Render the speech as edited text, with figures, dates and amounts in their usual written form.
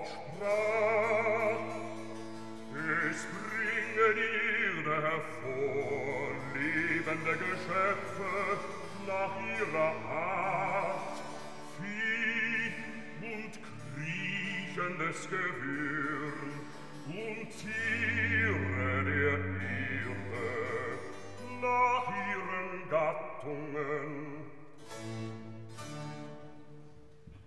sprach, es bringen ihr hervor lebende Geschöpfe nach ihrer Art, Vieh und kriechendes Gewürm und Tiere der